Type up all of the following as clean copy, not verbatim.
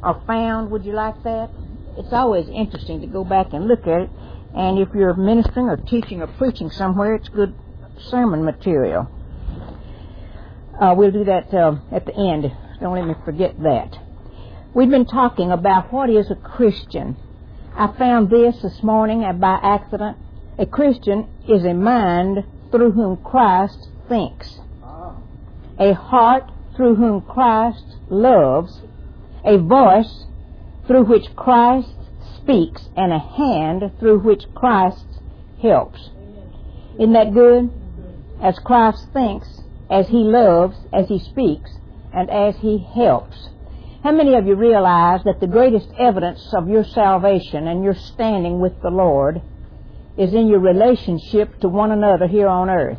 or found. Would you like that? It's always interesting to go back and look at it. And if you're ministering or teaching or preaching somewhere, it's good sermon material. We'll do that at the end. Don't let me forget that. We've been talking about what is a Christian. I found this morning by accident. A Christian is a mind through whom Christ thinks, a heart through whom Christ loves, a voice through which Christ speaks, and a hand through which Christ helps. Isn't that good? As Christ thinks, as He loves, as He speaks, and as He helps. How many of you realize that the greatest evidence of your salvation and your standing with the Lord is in your relationship to one another here on earth?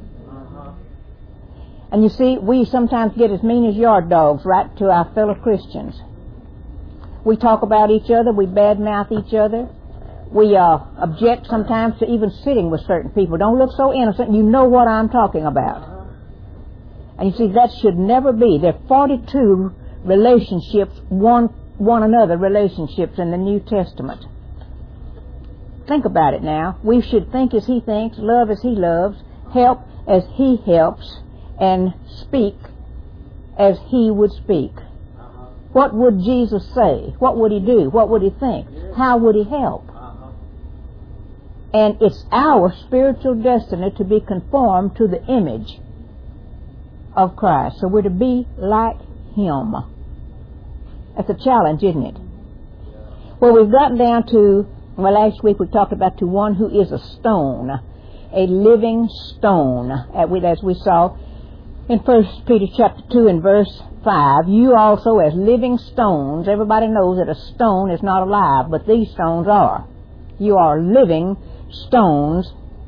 And you see, we sometimes get as mean as yard dogs right to our fellow Christians. We talk about each other, we badmouth each other, we object sometimes to even sitting with certain people. Don't look so innocent, you know what I'm talking about. And you see, that should never be. There are 42 relationships, one another relationships in the New Testament. Think about it now. We should think as He thinks, love as He loves, help as He helps, and speak as He would speak. What would Jesus say? What would He do? What would He think? How would He help? And it's our spiritual destiny to be conformed to the image of Christ. So we're to be like Him. That's a challenge, isn't it? Well, we've gotten down to, last week we talked about to one who is a stone, a living stone, as we saw in 1 Peter chapter 2 and verse 5. You also as living stones, everybody knows that a stone is not alive, but these stones are. You are living stones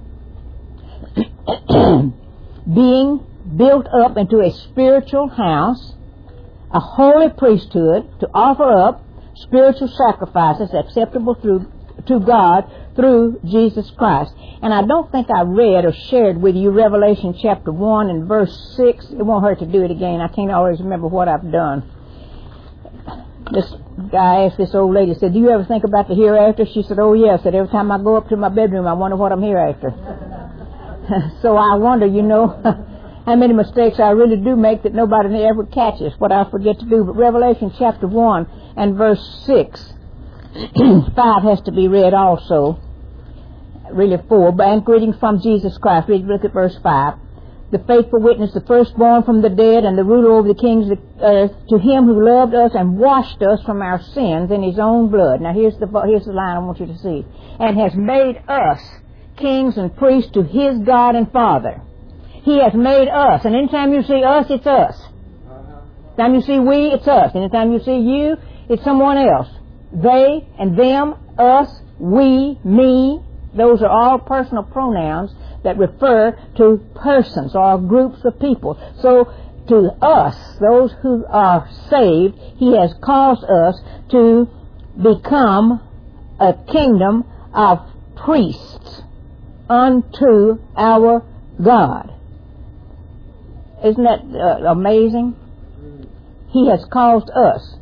being built up into a spiritual house, a holy priesthood, to offer up spiritual sacrifices acceptable to God through Jesus Christ. And I don't think I read or shared with you Revelation chapter 1 and verse 6. It won't hurt to do it again. I can't always remember what I've done. This guy asked this old lady, said, do you ever think about the hereafter? She said, oh yes. Said, every time I go up to my bedroom, I wonder what I'm hereafter. So I wonder, how many mistakes I really do make that nobody ever catches, what I forget to do. But Revelation chapter 1 and verse 6, 5 has to be read also. Really 4. And greetings from Jesus Christ. Look at verse 5. The faithful witness, the firstborn from the dead, and the ruler over the kings of the earth, to Him who loved us and washed us from our sins in His own blood. Now here's the line I want you to see. And has made us kings and priests to His God and Father. He has made us. And anytime you see us, it's us. Anytime you see we, it's us. Anytime you see you, it's someone else. They and them, us, we, me. Those are all personal pronouns that refer to persons or groups of people. So to us, those who are saved, He has caused us to become a kingdom of priests unto our God. Isn't that amazing? He has caused us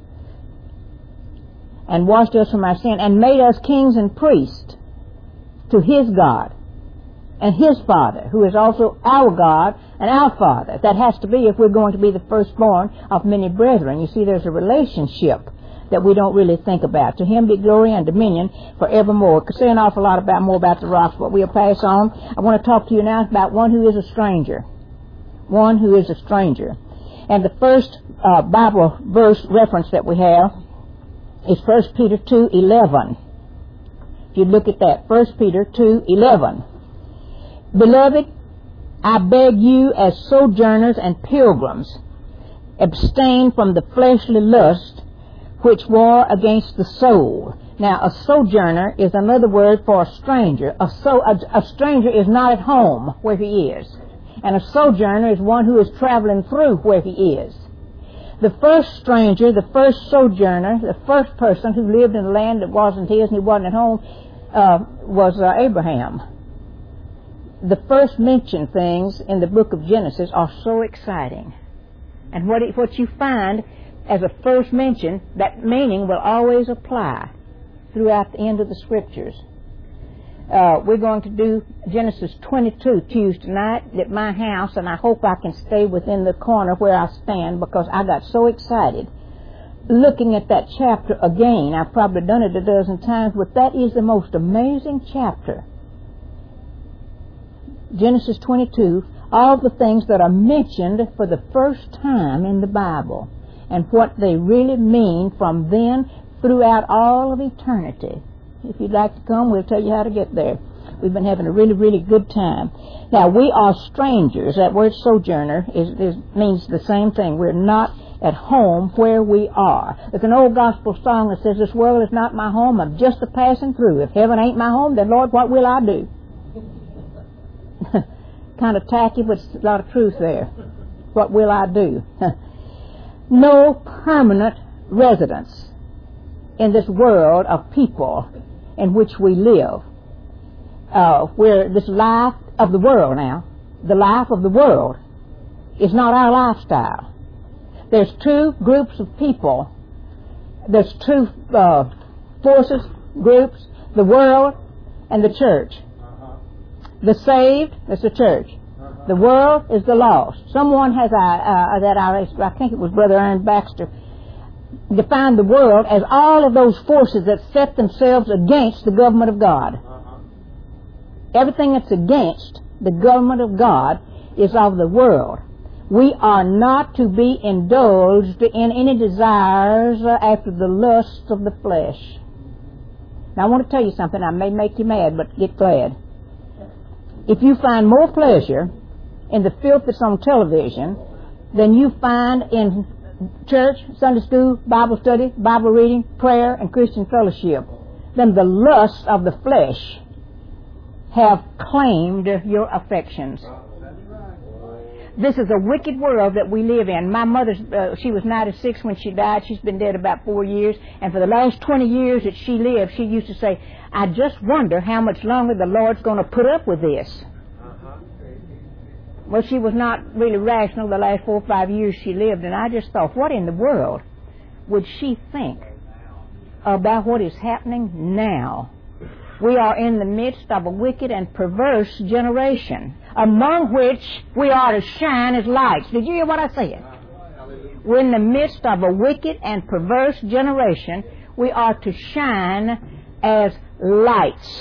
and washed us from our sin and made us kings and priests to His God and His Father, who is also our God and our Father. That has to be if we're going to be the firstborn of many brethren. You see, there's a relationship that we don't really think about. To Him be glory and dominion forevermore. Could say an awful lot more about the rocks, but we'll pass on. I want to talk to you now about one who is a stranger. One who is a stranger. And the first Bible verse reference that we have is 1 Peter 2:11. If you look at that, 1 Peter 2:11. Beloved, I beg you as sojourners and pilgrims, abstain from the fleshly lust which war against the soul. Now, a sojourner is another word for a stranger. A stranger is not at home where he is. And a sojourner is one who is traveling through where he is. The first stranger, the first sojourner, the first person who lived in a land that wasn't his and he wasn't at home was Abraham. The first mentioned things in the book of Genesis are so exciting. And what you find as a first mention, that meaning will always apply throughout the end of the Scriptures. We're going to do Genesis 22 Tuesday night at my house, and I hope I can stay within the corner where I stand, because I got so excited looking at that chapter again. I've probably done it a dozen times, but that is the most amazing chapter. Genesis 22, all the things that are mentioned for the first time in the Bible, and what they really mean from then throughout all of eternity. If you'd like to come, we'll tell you how to get there. We've been having a really, really good time. Now, we are strangers. That word sojourner means the same thing. We're not at home where we are. There's an old gospel song that says, "This world is not my home, I'm just a passing through. If heaven ain't my home, then Lord, what will I do?" Kind of tacky, but a lot of truth there. What will I do? No permanent residence in this world of people in which we live. We're this life of the world now. The life of the world is not our lifestyle. There's two groups of people. There's two forces, groups, the world and the church. The saved is the church. The world is the lost. Someone has I think it was Brother Aaron Baxter, defined the world as all of those forces that set themselves against the government of God. Everything that's against the government of God is of the world. We are not to be indulged in any desires after the lusts of the flesh. Now, I want to tell you something. I may make you mad, but get glad. If you find more pleasure in the filth that's on television than you find in church, Sunday school, Bible study, Bible reading, prayer, and Christian fellowship, then the lusts of the flesh have claimed your affections. This is a wicked world that we live in. My mother, she was 96 when she died. She's been dead about 4 years. And for the last 20 years that she lived, she used to say, "I just wonder how much longer the Lord's going to put up with this." Well, she was not really rational the last 4 or 5 years she lived. And I just thought, what in the world would she think about what is happening now? We are in the midst of a wicked and perverse generation, among which we are to shine as lights. Did you hear what I said? We're in the midst of a wicked and perverse generation. We are to shine as lights.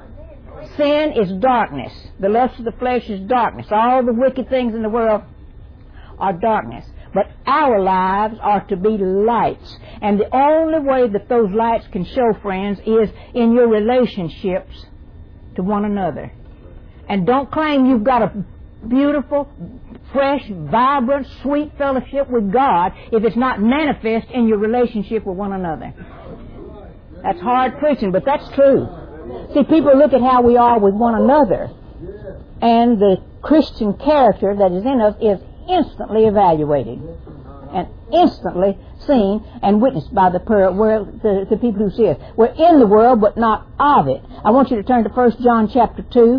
Sin is darkness. The lust of the flesh is darkness. All the wicked things in the world are darkness. But our lives are to be lights. And the only way that those lights can show, friends, is in your relationships to one another. And don't claim you've got a beautiful, fresh, vibrant, sweet fellowship with God if it's not manifest in your relationship with one another. That's hard preaching, but that's true. See, people look at how we are with one another, and the Christian character that is in us is instantly evaluated and instantly seen and witnessed by the people who see us. We're in the world, but not of it. I want you to turn to 1 John chapter 2.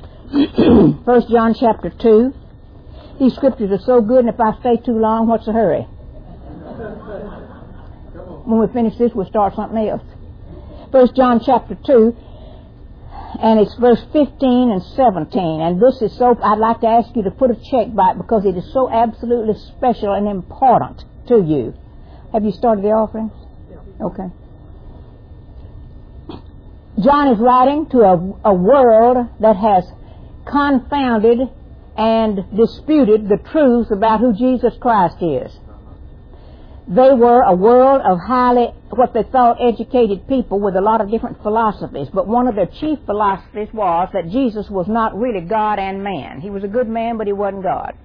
1 John chapter 2. These scriptures are so good, and if I stay too long, what's the hurry? When we finish this, we'll start something else. 1 John chapter 2, and it's verse 15 and 17. And this is so, I'd like to ask you to put a check by it because it is so absolutely special and important to you. Have you started the offering? Okay. John is writing to a world that has confounded and disputed the truth about who Jesus Christ is. They were a world of highly, what they thought, educated people with a lot of different philosophies. But one of their chief philosophies was that Jesus was not really God and man. He was a good man, but he wasn't God.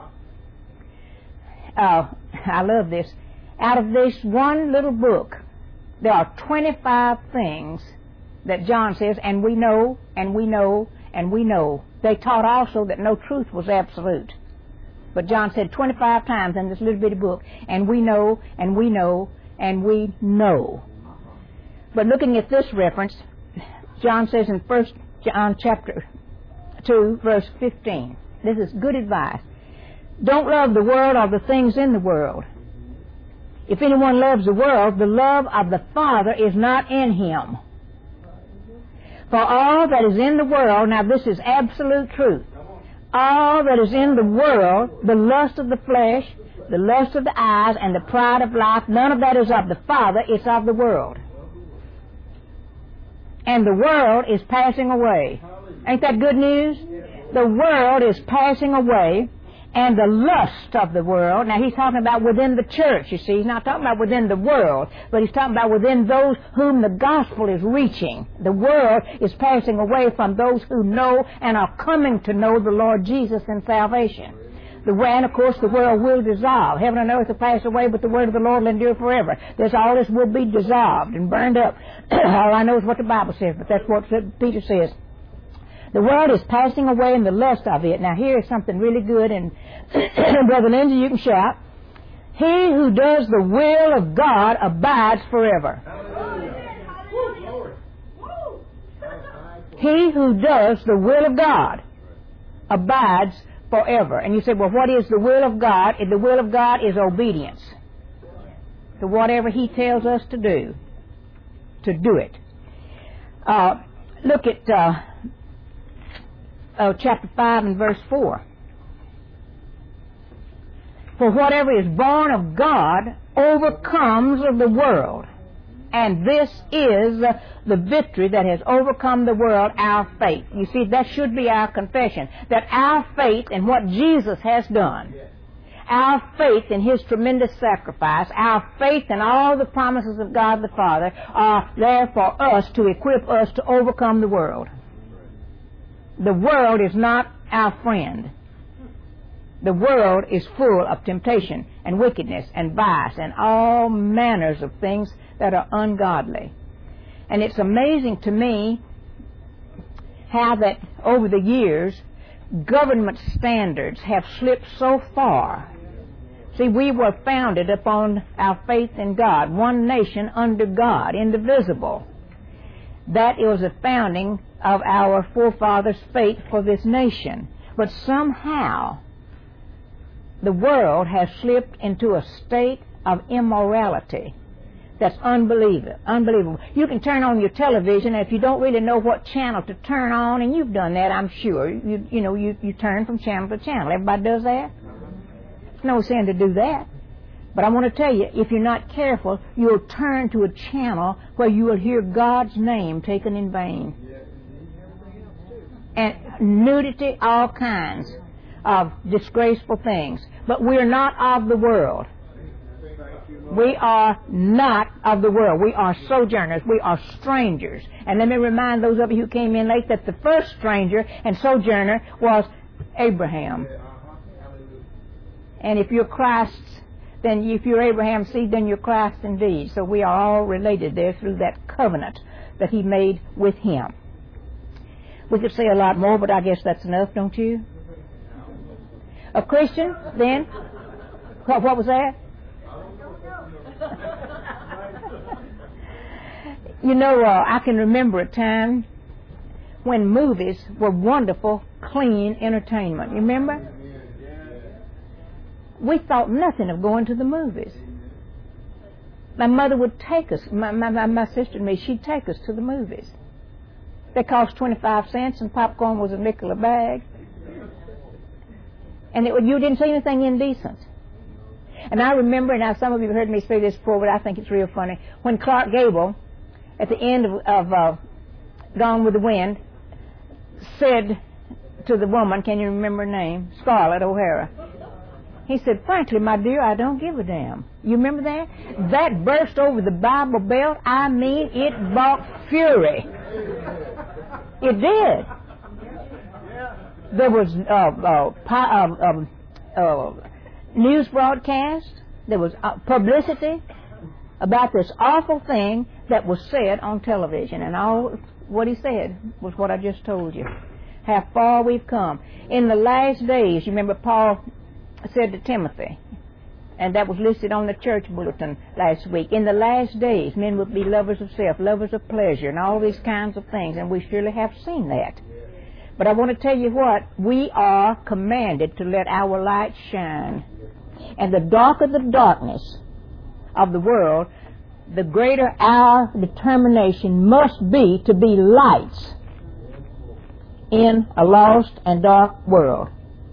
I love this. Out of this one little book, there are 25 things that John says, and we know, and we know, and we know. They taught also that no truth was absolute. But John said 25 times in this little bitty book, and we know, and we know, and we know. But looking at this reference, John says in 1 John chapter 2, verse 15, this is good advice. Don't love the world or the things in the world. If anyone loves the world, the love of the Father is not in him. For all that is in the world, now this is absolute truth, all that is in the world, the lust of the flesh, the lust of the eyes, and the pride of life, none of that is of the Father, it's of the world. And the world is passing away. Ain't that good news? The world is passing away, and the lust of the world, now he's talking about within the church, you see. He's not talking about within the world, but he's talking about within those whom the gospel is reaching. The world is passing away from those who know and are coming to know the Lord Jesus in salvation. And of course the world will dissolve. Heaven and earth will pass away, but the word of the Lord will endure forever. All this will be dissolved and burned up. All I know is what the Bible says, but that's what Peter says. The world is passing away and the lust of it. Now here is something really good, and Brother Lindsay, you can shout. He who does the will of God abides forever. He who does the will of God abides forever. And you say, well, what is the will of God? The will of God is obedience to whatever He tells us to do it. Look at chapter 5 and verse 4. For whatever is born of God overcomes the world. And this is the victory that has overcome the world, our faith. You see, that should be our confession, that our faith in what Jesus has done, our faith in His tremendous sacrifice, our faith in all the promises of God the Father are there for us to equip us to overcome the world. The world is not our friend. The world is full of temptation and wickedness and vice and all manners of things that are ungodly. And it's amazing to me how that over the years government standards have slipped so far. See, we were founded upon our faith in God, one nation under God, indivisible. That was the founding of our forefathers' faith for this nation. But somehow the world has slipped into a state of immorality that's unbelievable. You can turn on your television, and if you don't really know what channel to turn on, and you've done that, I'm sure, you turn from channel to channel. Everybody does that? It's no sin to do that. But I want to tell you, if you're not careful, you'll turn to a channel where you will hear God's name taken in vain. And nudity, all kinds of disgraceful things. But we're not of the world. We are not of the world. We are sojourners. We are strangers. And let me remind those of you who came in late that the first stranger and sojourner was Abraham. And if you're Christ's, then if you're Abraham's seed, then you're Christ indeed. So we are all related there through that covenant that He made with Him. We could say a lot more, but I guess that's enough, don't you? A Christian, then? What was that? I can remember a time when movies were wonderful, clean entertainment. You remember? We thought nothing of going to the movies. My mother would take us, my sister and me, she'd take us to the movies. They cost 25 cents and popcorn was a nickel a bag. And you didn't see anything indecent. And I remember, now some of you have heard me say this before, but I think it's real funny, when Clark Gable, at the end of Gone with the Wind, said to the woman, can you remember her name? Scarlett O'Hara. He said, frankly, my dear, I don't give a damn. You remember that? That burst over the Bible Belt. I mean, it brought fury. It did. There was news broadcast. There was publicity about this awful thing that was said on television. And all what he said was what I just told you. How far we've come. In the last days, you remember Paul said to Timothy, and that was listed on the church bulletin last week, in the last days men will be lovers of self, lovers of pleasure, and all these kinds of things, and we surely have seen that. But I want to tell you what, we are commanded to let our light shine. And the darker the darkness, of the world, the greater our determination must be to be lights in a lost and dark world.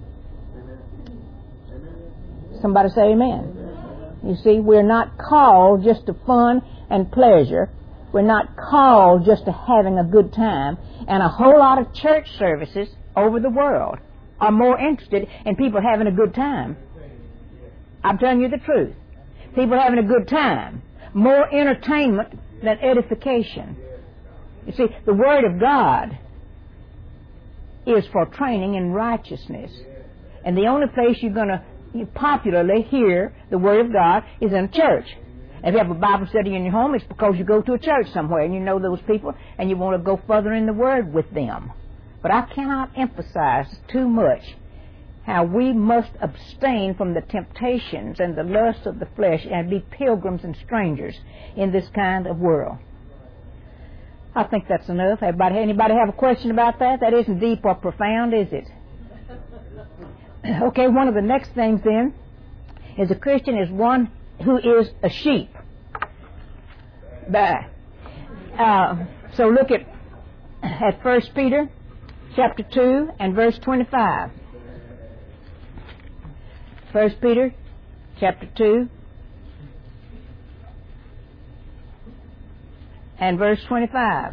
Somebody say amen. You see, we're not called just to fun and pleasure. We're not called just to having a good time. And a whole lot of church services over the world are more interested in people having a good time. I'm telling you the truth. People having a good time. More entertainment than edification. You see, the Word of God is for training in righteousness. And the only place you're going to popularly hear the Word of God is in a church. If you have a Bible study in your home, it's because you go to a church somewhere and you know those people and you want to go further in the Word with them. But I cannot emphasize too much how we must abstain from the temptations and the lusts of the flesh and be pilgrims and strangers in this kind of world. I think that's enough. Anybody have a question about that? That isn't deep or profound, is it? Okay, one of the next things then is a Christian is one who is a sheep. So look at 1 Peter chapter 2 and verse 25. 1 Peter chapter 2 and verse 25.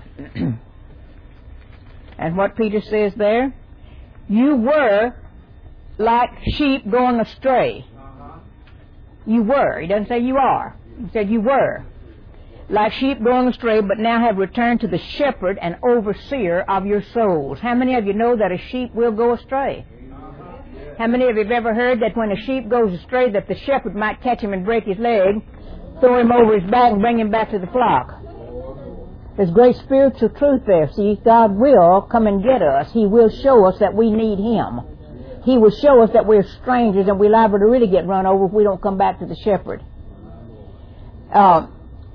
And what Peter says there, you were like sheep going astray. You were. He doesn't say you are. He said you were. Like sheep going astray, but now have returned to the shepherd and overseer of your souls. How many of you know that a sheep will go astray? How many of you have ever heard that when a sheep goes astray that the shepherd might catch him and break his leg, throw him over his back and bring him back to the flock? There's great spiritual truth there. See, God will come and get us. He will show us that we need Him. He will show us that we're strangers and we're liable to really get run over if we don't come back to the shepherd. A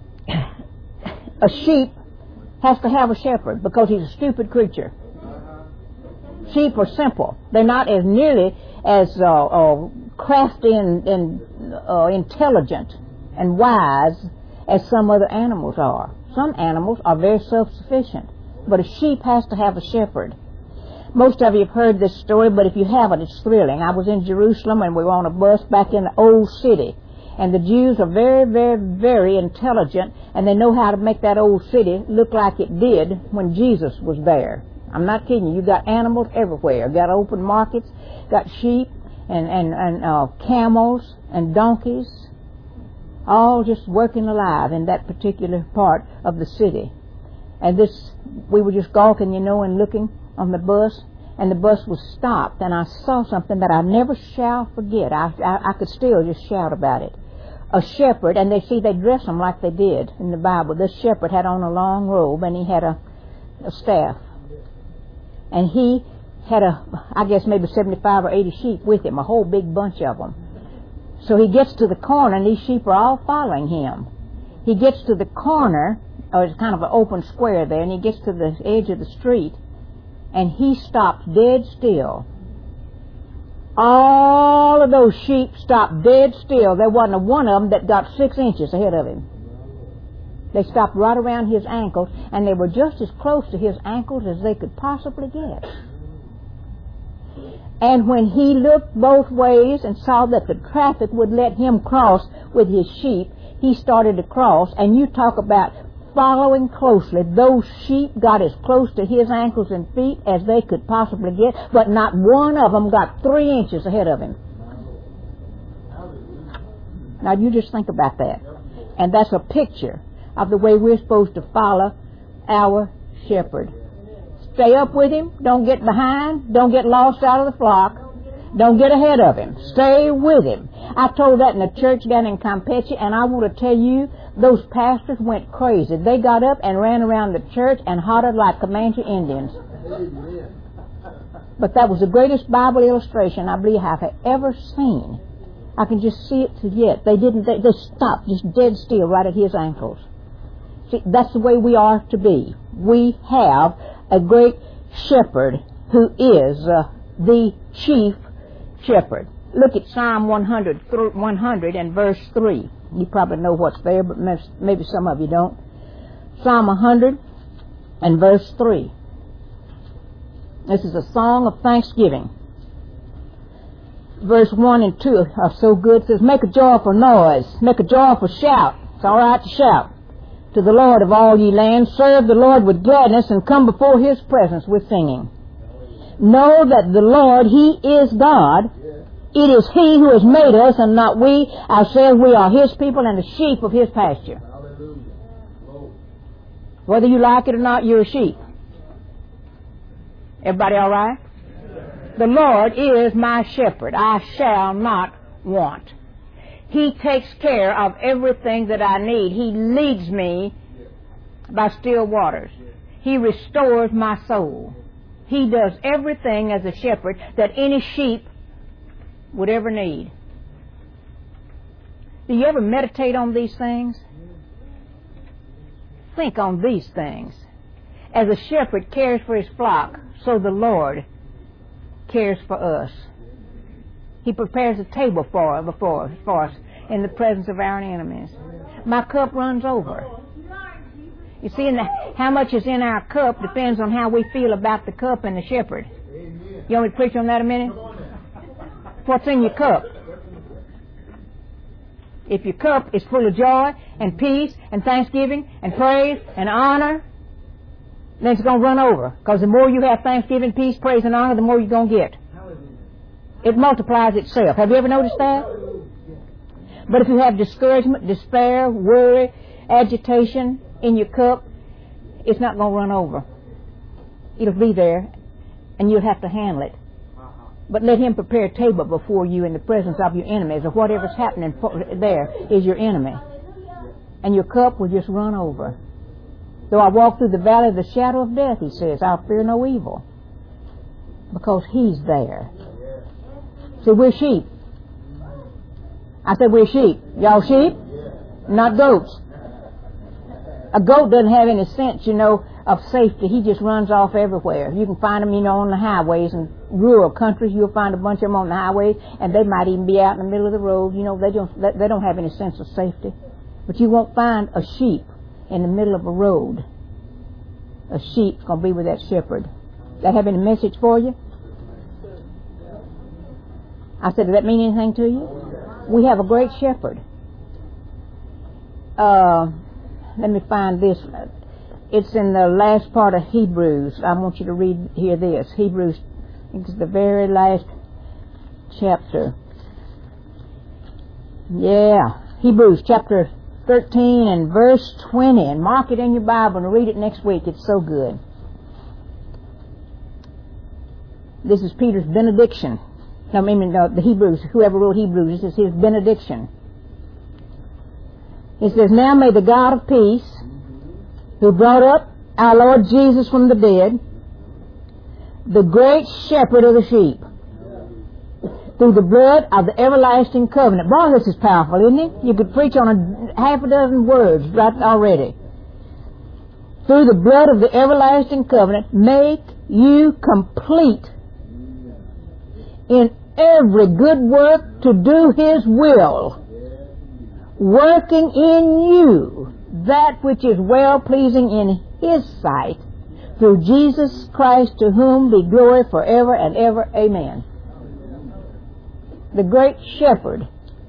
sheep has to have a shepherd because he's a stupid creature. Sheep are simple. They're not as nearly as crafty and intelligent and wise as some other animals are. Some animals are very self-sufficient, but a sheep has to have a shepherd. Most of you have heard this story, but if you haven't, it's thrilling. I was in Jerusalem and we were on a bus back in the old city. And the Jews are very, very, very intelligent, and they know how to make that old city look like it did when Jesus was there. I'm not kidding you. You got animals everywhere. You got open markets, got sheep and camels and donkeys, all just working alive in that particular part of the city. And we were just gawking, and looking on the bus, and the bus was stopped, and I saw something that I never shall forget. I could still just shout about it. A shepherd, and they dress them like they did in the Bible. This shepherd had on a long robe, and he had a staff. And he had I guess maybe 75 or 80 sheep with him, a whole big bunch of them. So he gets to the corner, and these sheep are all following him. He gets to the corner, or it's kind of an open square there, and he gets to the edge of the street, and he stops dead still. All of those sheep stopped dead still. There wasn't one of them that got 6 inches ahead of him. They stopped right around his ankles, and they were just as close to his ankles as they could possibly get. And when he looked both ways and saw that the traffic would let him cross with his sheep, he started to cross. And you talk about following closely. Those sheep got as close to his ankles and feet as they could possibly get, but not one of them got 3 inches ahead of him. Now you just think about that. And that's a picture of the way we're supposed to follow our shepherd. Stay up with him. Don't get behind. Don't get lost out of the flock. Don't get ahead of him. Stay with him. I told that in a church down in Campeche, and I want to tell you, those pastors went crazy. They got up and ran around the church and hollered like Comanche Indians. But that was the greatest Bible illustration I believe I've ever seen. I can just see it yet. They stopped just dead still right at his ankles. See, that's the way we are to be. We have a great shepherd who is the chief shepherd. Look at Psalm 100 and verse 3. You probably know what's there, but maybe some of you don't. Psalm 100 and verse 3. This is a song of thanksgiving. Verse 1 and 2 are so good. It says, make a joyful noise, make a joyful shout. It's all right to shout. To the Lord of all ye lands, serve the Lord with gladness, and come before His presence with singing. Know that the Lord, He is God. It is He who has made us, and not we ourselves. We are His people and the sheep of His pasture. Whether you like it or not, you're a sheep. Everybody all right? The Lord is my shepherd. I shall not want. He takes care of everything that I need. He leads me by still waters. He restores my soul. He does everything as a shepherd that any sheep would ever need. Do you ever meditate on these things? Think on these things. As a shepherd cares for his flock, so the Lord cares for us. He prepares a table before us in the presence of our enemies. My cup runs over. You see, how much is in our cup depends on how we feel about the cup and the shepherd. You want me to preach on that a minute? What's in your cup? If your cup is full of joy and peace and thanksgiving and praise and honor, then it's going to run over. Because the more you have thanksgiving, peace, praise, and honor, the more you're going to get. It multiplies itself. Have you ever noticed that? But if you have discouragement, despair, worry, agitation in your cup, it's not going to run over. It'll be there, and you'll have to handle it. But let Him prepare a table before you in the presence of your enemies, or whatever's happening there is your enemy. And your cup will just run over. Though I walk through the valley of the shadow of death, He says, I'll fear no evil. Because He's there. See, we're sheep. I said we're sheep. Y'all sheep? Not goats. A goat doesn't have any sense, of safety. He just runs off everywhere. You can find them, on the highways and rural countries. You'll find a bunch of them on the highways, and they might even be out in the middle of the road. They don't have any sense of safety. But you won't find a sheep in the middle of a road. A sheep's going to be with that shepherd. That have any message for you? I said, does that mean anything to you? We have a great shepherd. Let me find this. It's in the last part of Hebrews. I want you to hear this. Hebrews, I think it's the very last chapter. Yeah. Hebrews chapter 13 and verse 20. And mark it in your Bible and read it next week. It's so good. This is Peter's benediction. The Hebrews, whoever wrote Hebrews, this is his benediction. He says, now may the God of peace, who brought up our Lord Jesus from the dead, the great shepherd of the sheep, through the blood of the everlasting covenant. Boy, this is powerful, isn't it? You could preach on half a dozen words right already. Through the blood of the everlasting covenant, make you complete in every good work to do His will, working in you that which is well-pleasing in His sight, through Jesus Christ, to whom be glory forever and ever. Amen. The great shepherd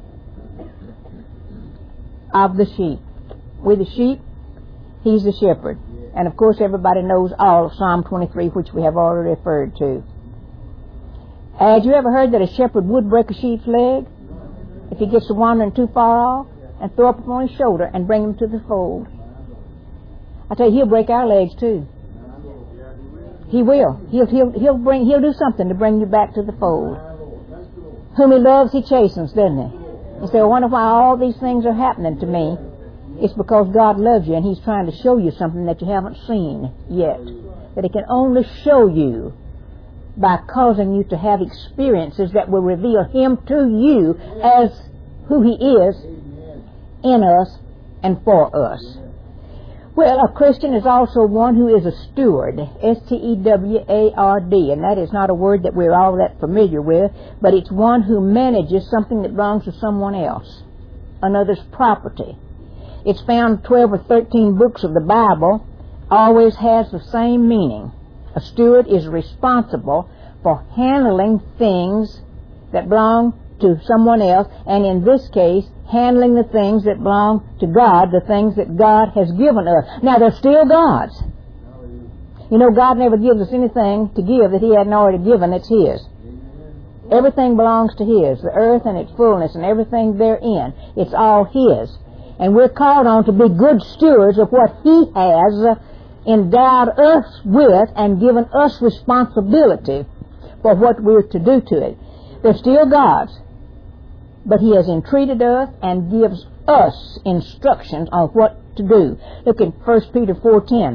of the sheep. We're the sheep, He's the shepherd. And of course everybody knows all of Psalm 23, which we have already referred to. Had you ever heard that a shepherd would break a sheep's leg if he gets to wandering too far off, and throw up upon his shoulder and bring him to the fold? I tell you, He'll break our legs too. He will. He'll do something to bring you back to the fold. Whom He loves, He chastens, doesn't He? You say, I wonder why all these things are happening to me. It's because God loves you, and He's trying to show you something that you haven't seen yet. That He can only show you by causing you to have experiences that will reveal Him to you as who He is in us and for us. Well, a Christian is also one who is a steward, S-T-E-W-A-R-D, and that is not a word that we're all that familiar with, but it's one who manages something that belongs to someone else. another's property. It's found in 12 or 13 books of the Bible, always has the same meaning. A steward is responsible for handling things that belong to someone else, and in this case, handling the things that belong to God, the things that God has given us. Now, they're still God's. You know, God never gives us anything to give that He hadn't already given. It's His. Everything belongs to His, the earth and its fullness and everything therein. It's all His. And we're called on to be good stewards of what He has endowed us with and given us responsibility for what we're to do to it. They're still God's, but He has entreated us and gives us instructions on what to do. Look at 1 Peter 4:10.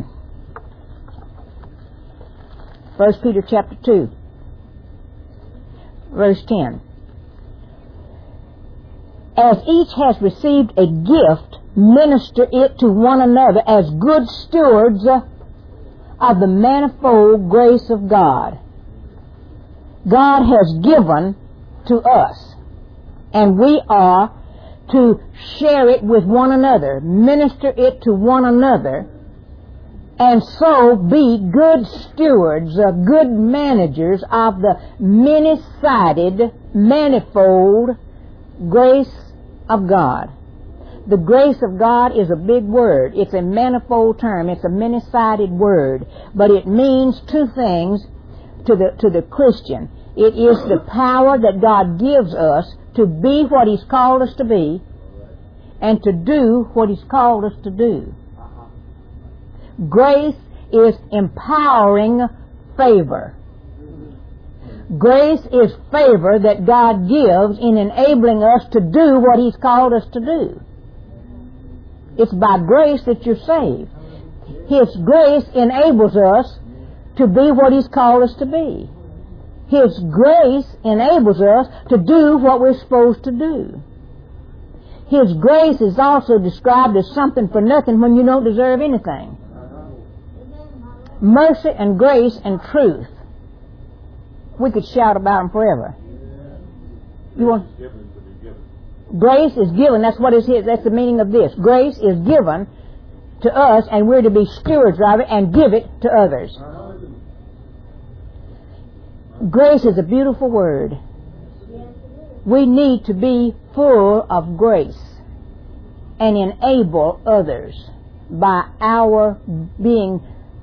1 Peter chapter 2, verse 10. As each has received a gift, minister it to one another as good stewards of the manifold grace of God. God has given to us, and we are to share it with one another, minister it to one another, and so be good stewards, good managers of the many-sided, manifold grace of God. The grace of God is a big word. It's a manifold term. It's a many-sided word. But it means two things to the Christian. It is the power that God gives us to be what He's called us to be and to do what He's called us to do. Grace is empowering favor. Grace is favor that God gives in enabling us to do what He's called us to do. It's by grace that you're saved. His grace enables us to be what He's called us to be. His grace enables us to do what we're supposed to do. His grace is also described as something for nothing when you don't deserve anything. Mercy and grace and truth. We could shout about them forever. You want? Grace is given. That's what is His. That's the meaning of this. Grace is given to us, and we're to be stewards of it and give it to others. Grace is a beautiful word. We need to be full of grace and enable others by our doing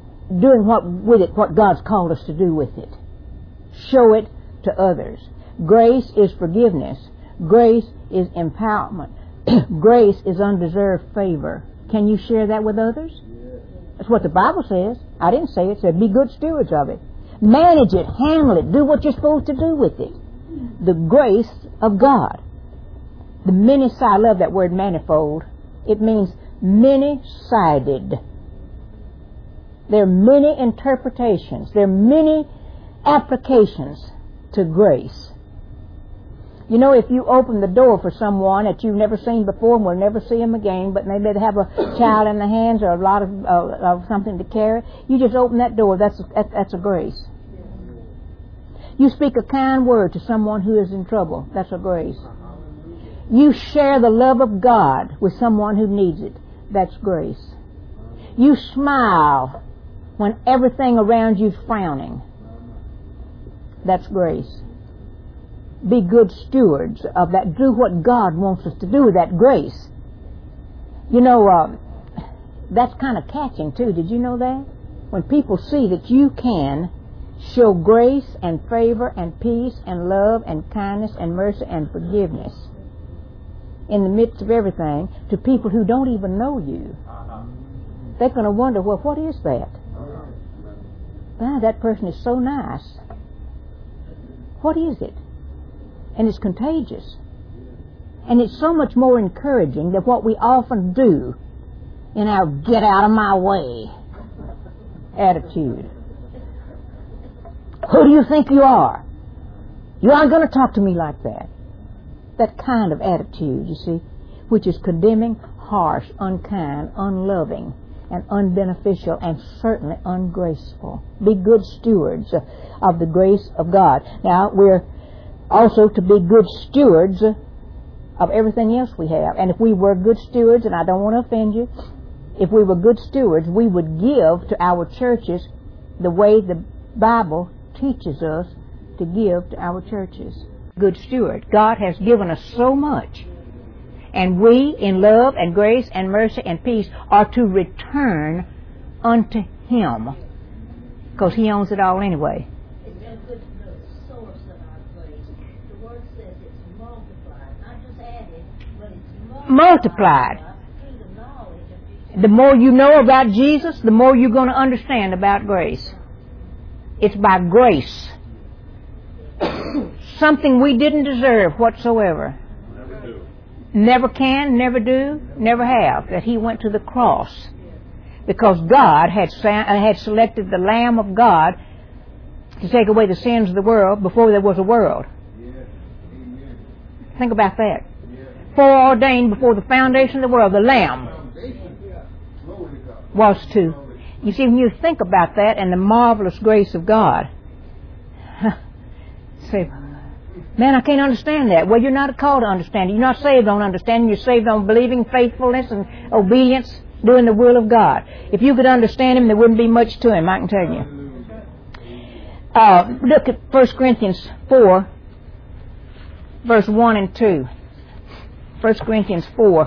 what God's called us to do with it. Show it to others. Grace is forgiveness. Grace is empowerment. Grace is undeserved favor. Can you share that with others? That's what the Bible says. I didn't say it. It said be good stewards of it. Manage it. Handle it. Do what you're supposed to do with it. The grace of God. The many-sided. I love that word manifold. It means many-sided. There are many interpretations. There are many applications to grace. You know, if you open the door for someone that you've never seen before and will never see them again, but maybe they have a child in their hands or a lot of something to carry, you just open that door. That's a grace. You speak a kind word to someone who is in trouble. That's a grace. You share the love of God with someone who needs it. That's grace. You smile when everything around you's frowning. That's grace. Be good stewards of that. Do what God wants us to do with that grace. You know, that's kind of catching too. Did you know that? When people see that you can show grace and favor and peace and love and kindness and mercy and forgiveness in the midst of everything to people who don't even know you, they're going to wonder, well, what is that? Wow, that person is so nice. What is it? And it's contagious. And it's so much more encouraging than what we often do in our get out of my way attitude. Who do you think you are? You aren't going to talk to me like that. That kind of attitude, you see, which is condemning, harsh, unkind, unloving, and unbeneficial, and certainly ungraceful. Be good stewards of the grace of God. Now, we're also to be good stewards of everything else we have. And if we were good stewards, and I don't want to offend you, if we were good stewards, we would give to our churches the way the Bible teaches us to give to our churches. Good steward. God has given us so much. And we, in love and grace and mercy and peace, are to return unto Him. Because He owns it all anyway. It's good to know the source of our grace. The Word says it's multiplied. Not just added, but it's multiplied. Through the knowledge of Jesus. The more you know about Jesus, the more you're going to understand about grace. It's by grace. Something we didn't deserve whatsoever. Never can, never do, never have. That He went to the cross. Because God had selected the Lamb of God to take away the sins of the world before there was a world. Think about that. Foreordained before the foundation of the world, the Lamb was to. You see, when you think about that and the marvelous grace of God, say, man, I can't understand that. Well, you're not called to understand it. You're not saved on understanding. You're saved on believing, faithfulness, and obedience, doing the will of God. If you could understand Him, there wouldn't be much to Him, I can tell you. Look at 1 Corinthians 4, verse 1 and 2. 1 Corinthians 4.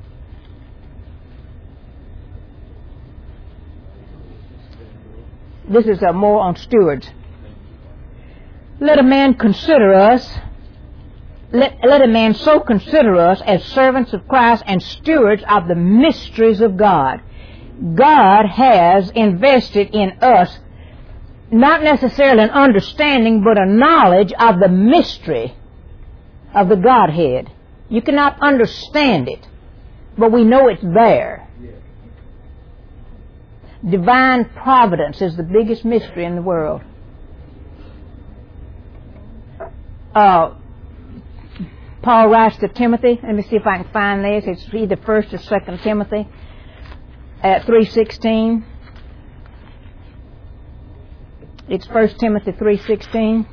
This is more on stewards. Let a man consider us, let a man so consider us as servants of Christ and stewards of the mysteries of God. God has invested in us not necessarily an understanding, but a knowledge of the mystery of the Godhead. You cannot understand it, but we know it's there. Divine providence is the biggest mystery in the world. Paul writes to Timothy. Let me see if I can find this. It's either 1 or 2 Timothy at 3:16. It's 1 Timothy 3:16.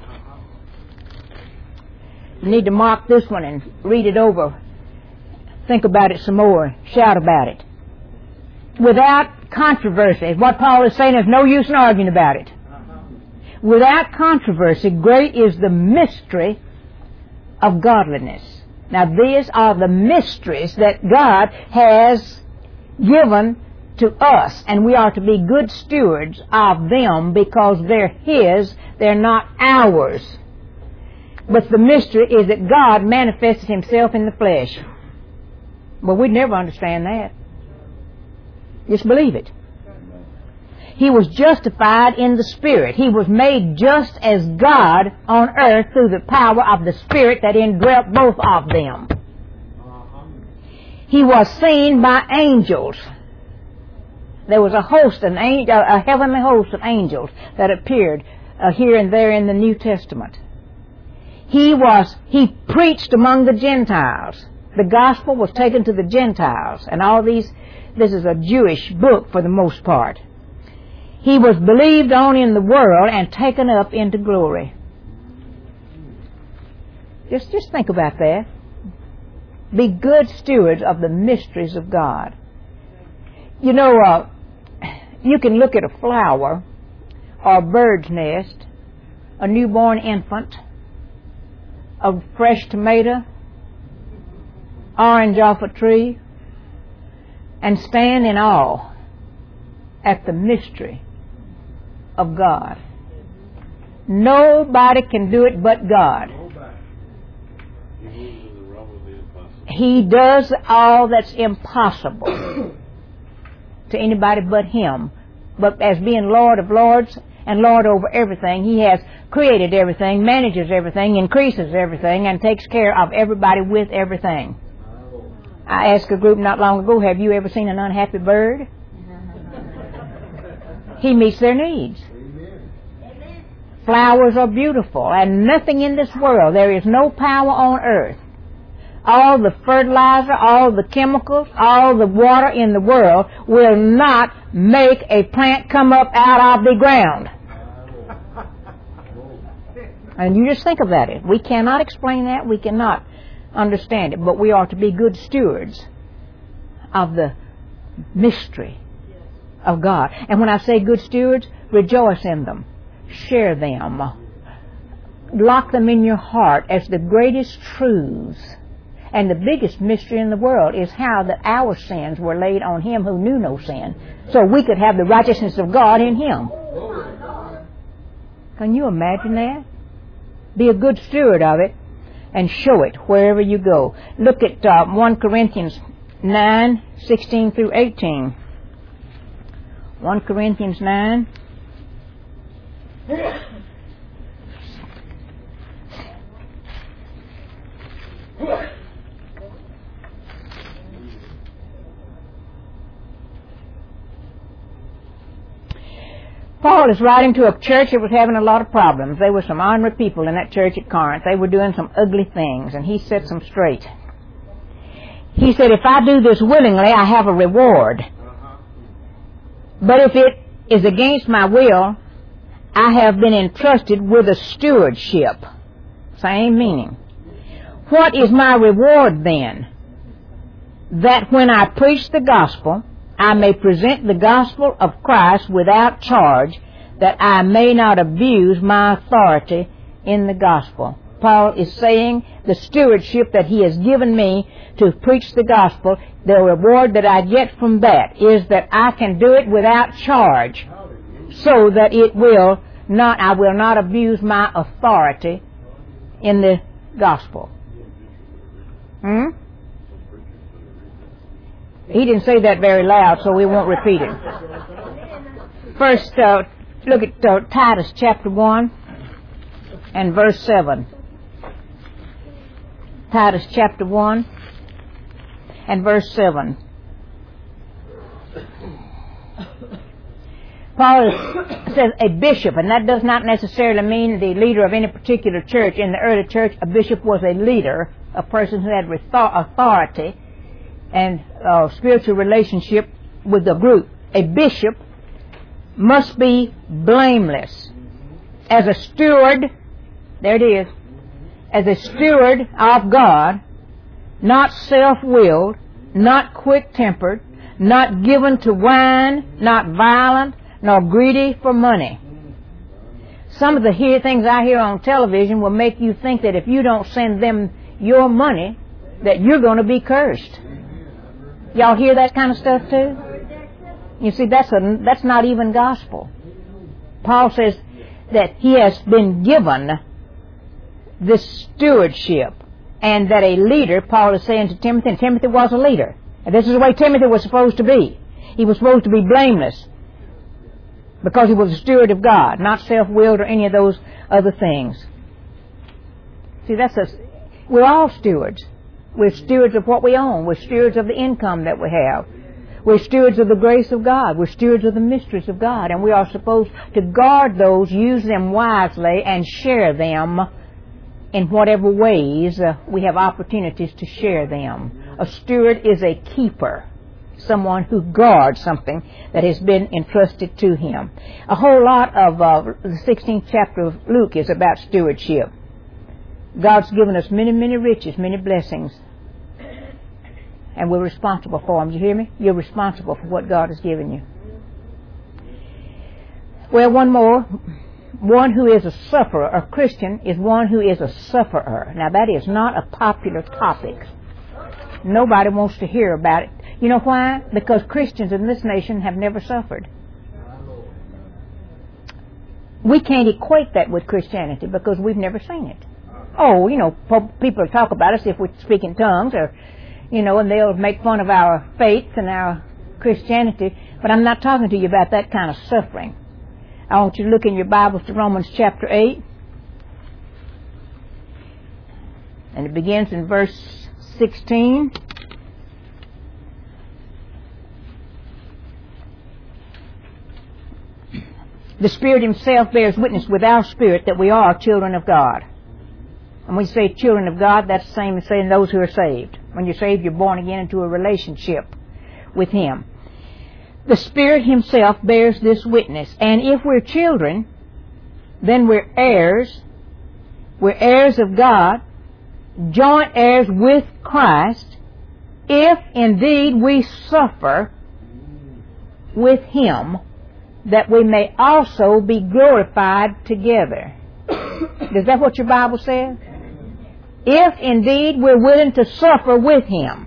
You need to mark this one and read it over. Think about it some more. Shout about it. Without controversy. What Paul is saying, there's no use in arguing about it. Without controversy, great is the mystery of godliness. Now, these are the mysteries that God has given to us, and we are to be good stewards of them because they're His, they're not ours. But the mystery is that God manifested Himself in the flesh. Well, we'd never understand that. Just believe it. He was justified in the Spirit. He was made just as God on earth through the power of the Spirit that indwelt both of them. He was seen by angels. There was a host, a heavenly host of angels that appeared here and there in the New Testament. He preached among the Gentiles. The gospel was taken to the Gentiles, and this is a Jewish book for the most part. He was believed on in the world and taken up into glory. Just think about that. Be good stewards of the mysteries of God. You know, you can look at a flower or a bird's nest, a newborn infant, a fresh tomato, orange off a tree, and stand in awe at the mystery of God. Nobody can do it but God. He does all that's impossible to anybody but Him. But as being Lord of Lords and Lord over everything, He has created everything, manages everything, increases everything, and takes care of everybody with everything. I asked a group not long ago, have you ever seen an unhappy bird? He meets their needs. Amen. Flowers are beautiful, and nothing in this world, there is no power on earth. All the fertilizer, all the chemicals, all the water in the world will not make a plant come up out of the ground. And you just think about it. We cannot explain that. We cannot understand it, but we are to be good stewards of the mystery of God. And when I say good stewards, rejoice in them. Share them. Lock them in your heart as the greatest truths. And the biggest mystery in the world is how that our sins were laid on Him who knew no sin, so we could have the righteousness of God in Him. Can you imagine that? Be a good steward of it and show it wherever you go. Look at 1 Corinthians 9, 16 through 18. 1 Corinthians 9. Paul is writing to a church that was having a lot of problems. There were some ornery people in that church at Corinth. They were doing some ugly things, and he set them straight. He said, if I do this willingly, I have a reward. But if it is against my will, I have been entrusted with a stewardship. Same meaning. What is my reward then? That when I preach the gospel, I may present the gospel of Christ without charge, that I may not abuse my authority in the gospel. Paul is saying the stewardship that he has given me to preach the gospel, the reward that I get from that is that I can do it without charge, so that I will not abuse my authority in the gospel. He didn't say that very loud, so we won't repeat it. First, look at Titus chapter 1 and verse 7. Titus chapter 1 and verse 7. Paul says a bishop, and that does not necessarily mean the leader of any particular church. In the early church, a bishop was a leader, a person who had authority and spiritual relationship with the group. A bishop must be blameless. As a steward, there it is, as a steward of God, not self-willed, not quick-tempered, not given to wine, not violent, nor greedy for money. Some of the things I hear on television will make you think that if you don't send them your money, that you're going to be cursed. Y'all hear that kind of stuff too? You see, that's not even gospel. Paul says that he has been given this stewardship, and that a leader, Paul is saying to Timothy, and Timothy was a leader. And this is the way Timothy was supposed to be. He was supposed to be blameless because he was a steward of God, not self-willed or any of those other things. See, we're all stewards. We're stewards of what we own. We're stewards of the income that we have. We're stewards of the grace of God. We're stewards of the mysteries of God. And we are supposed to guard those, use them wisely, and share them in whatever ways we have opportunities to share them. A steward is a keeper, someone who guards something that has been entrusted to him. A whole lot of the 16th chapter of Luke is about stewardship. God's given us many, many riches, many blessings, and we're responsible for them. Do you hear me? You're responsible for what God has given you. Well, one more. One who is a sufferer, a Christian, is one who is a sufferer. Now, that is not a popular topic. Nobody wants to hear about it. You know why? Because Christians in this nation have never suffered. We can't equate that with Christianity because we've never seen it. Oh, people talk about us if we speak in tongues, or, and they'll make fun of our faith and our Christianity, but I'm not talking to you about that kind of suffering. I want you to look in your Bibles to Romans chapter 8, and it begins in verse 16. The Spirit Himself bears witness with our spirit that we are children of God. And when you say children of God, that's the same as saying those who are saved. When you're saved, you're born again into a relationship with Him. The Spirit Himself bears this witness. And if we're children, then we're heirs. We're heirs of God joint heirs with Christ, if indeed we suffer with Him, that we may also be glorified together. Is that what your Bible says? If indeed we're willing to suffer with Him.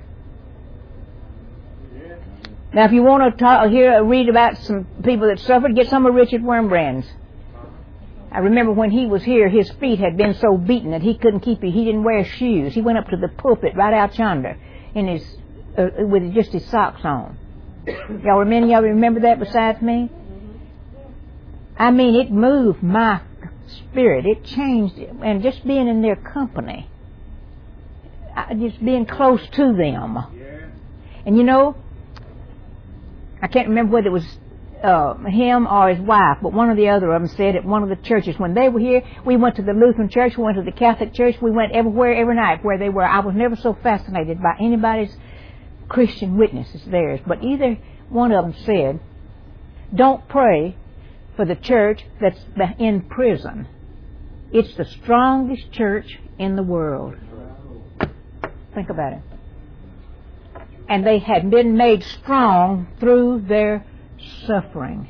Now, if you want to read about some people that suffered, get some of Richard Wurmbrand's. I remember when he was here, his feet had been so beaten that he couldn't keep it. He didn't wear shoes. He went up to the pulpit right out yonder in his with just his socks on. Y'all remember that besides me? I mean, it moved my spirit. It changed it. And just being in their company, just being close to them. And you know, I can't remember whether it was him or his wife, but one or the other of them said at one of the churches, when they were here, we went to the Lutheran church, we went to the Catholic church, we went everywhere, every night where they were. I was never so fascinated by anybody's Christian witness as theirs. But either one of them said, don't pray for the church that's in prison. It's the strongest church in the world. Think about it. And they had been made strong through their suffering.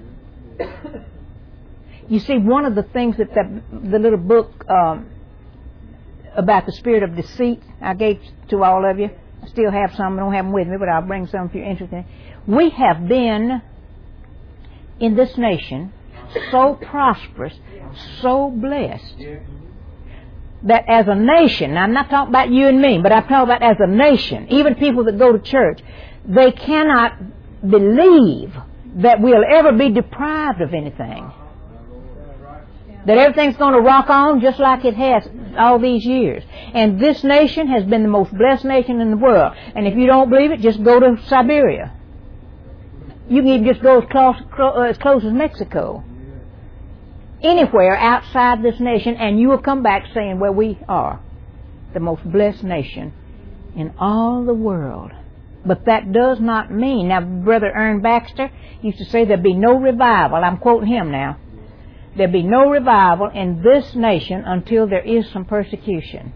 You see, one of the things that the little book about the spirit of deceit I gave to all of you, I still have some, I don't have them with me, but I'll bring some if you're interested. We have been, in this nation, so prosperous, so blessed, that as a nation, now I'm not talking about you and me, but I'm talking about as a nation, even people that go to church, they cannot believe that we'll ever be deprived of anything. That everything's going to rock on just like it has all these years. And this nation has been the most blessed nation in the world. And if you don't believe it, just go to Siberia. You can even just go as close as Mexico. Anywhere outside this nation, and you will come back saying, well, we are the most blessed nation in all the world. But that does not mean, now Brother Ern Baxter used to say there'd be no revival. I'm quoting him now. There'll be no revival in this nation until there is some persecution.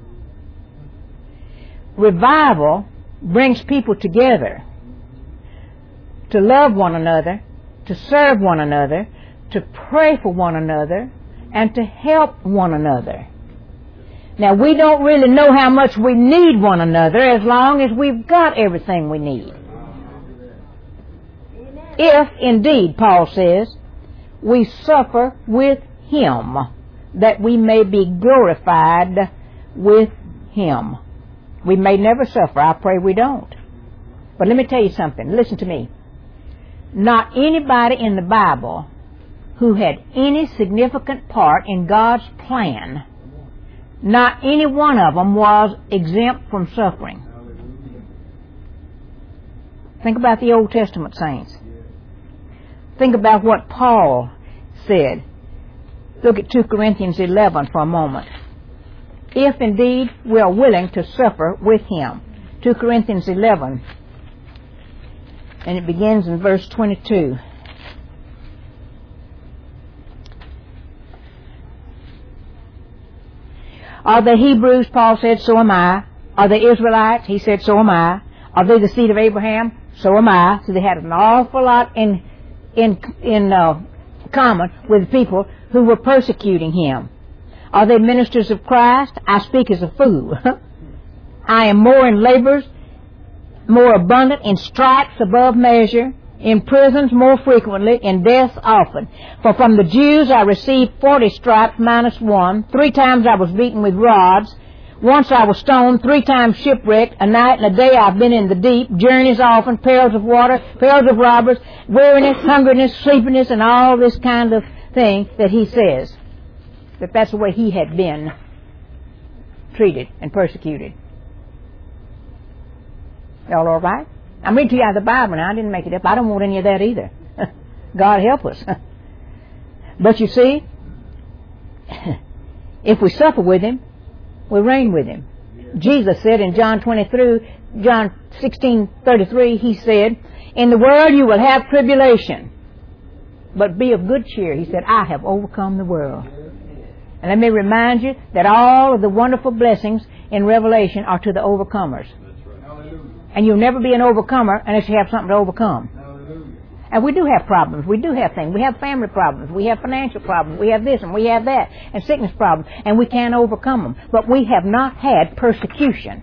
Revival brings people together to love one another, to serve one another, to pray for one another, and to help one another. Now, we don't really know how much we need one another as long as we've got everything we need. If, indeed, Paul says, we suffer with Him, that we may be glorified with Him. We may never suffer. I pray we don't. But let me tell you something. Listen to me. Not anybody in the Bible who had any significant part in God's plan, not any one of them was exempt from suffering. Think about the Old Testament saints. Think about what Paul said. Look at 2 Corinthians 11 for a moment. If indeed we are willing to suffer with Him. 2 Corinthians 11. And it begins in verse 22. Are they Hebrews? Paul said, so am I. Are they Israelites? He said, so am I. Are they the seed of Abraham? So am I. So they had an awful lot in common with people who were persecuting him. Are they ministers of Christ? I speak as a fool. I am more in labors, more abundant, in stripes above measure, in prisons more frequently, in deaths often. For from the Jews I received 40 stripes minus one. 3 times I was beaten with rods. Once I was stoned, 3 times shipwrecked. A night and a day I've been in the deep. Journeys often, perils of water, perils of robbers, weariness, hungriness, sleepiness, and all this kind of thing that he says. That's the way he had been treated and persecuted. Y'all all right? I'm reading to you out of the Bible now. I didn't make it up. I don't want any of that either. God help us. But you see, if we suffer with Him, we reign with Him. Jesus said in John 16:33, He said, in the world you will have tribulation, but be of good cheer. He said, I have overcome the world. And let me remind you that all of the wonderful blessings in Revelation are to the overcomers. And you'll never be an overcomer unless you have something to overcome. And we do have problems. We do have things. We have family problems. We have financial problems. We have this and we have that. And sickness problems. And we can't overcome them. But we have not had persecution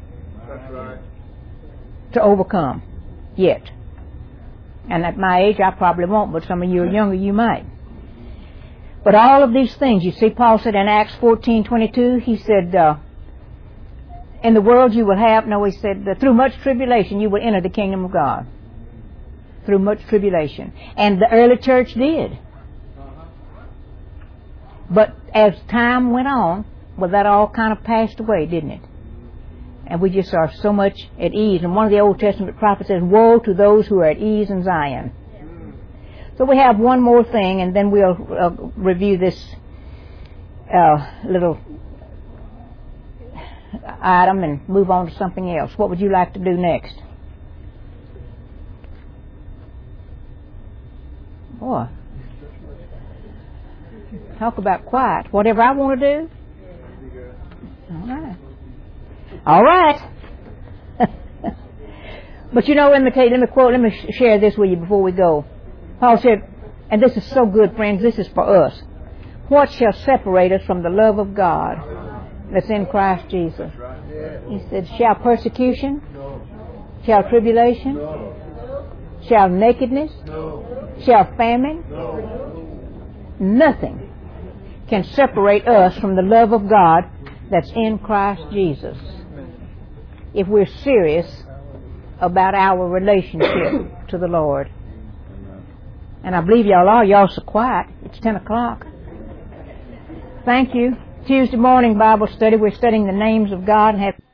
to overcome yet. And at my age, I probably won't. But some of you are younger, you might. But all of these things, you see, Paul said in Acts 14:22, he said, in the world you will have, no, he said, through much tribulation you will enter the kingdom of God. Through much tribulation. And the early church did. But as time went on, well, that all kind of passed away, didn't it? And we just are so much at ease. And one of the Old Testament prophets says, woe to those who are at ease in Zion. So we have one more thing, and then we'll review this little item and move on to something else. What would you like to do next? Boy, talk about quiet. Whatever I want to do? All right. All right. But you know, let me share this with you before we go. Paul said, and this is so good, friends, this is for us. What shall separate us from the love of God that's in Christ Jesus? He said, shall persecution? Shall tribulation? Shall nakedness? Shall famine? Nothing can separate us from the love of God that's in Christ Jesus. If we're serious about our relationship to the Lord. And I believe y'all are. Y'all so quiet. It's 10 o'clock. Thank you. Tuesday morning Bible study. We're studying the names of God and have